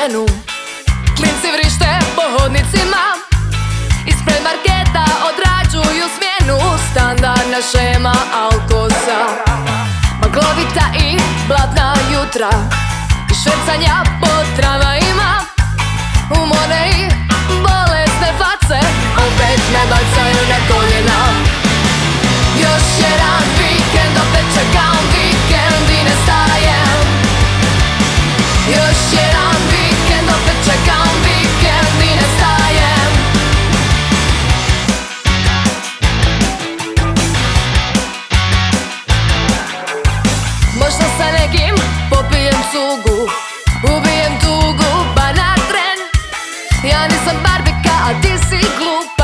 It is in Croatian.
smenu. Klinci vrište po hodnicima, ispred marketa odrađuju smjenu. Standardna šema alkosa, maglovita i blatna jutra i švercanja po tramvajima. Umorne i bolesne face opet me bacaju na koljena. Još jedan vikend, opet čekam vikend i ne stajem. Još jedan vikend, opet čekam vikend i ne stajem. Možda sa nekim popijem cugu, ubijem tugu, pa na tren. Ja nisam Barbika, a ti si glup.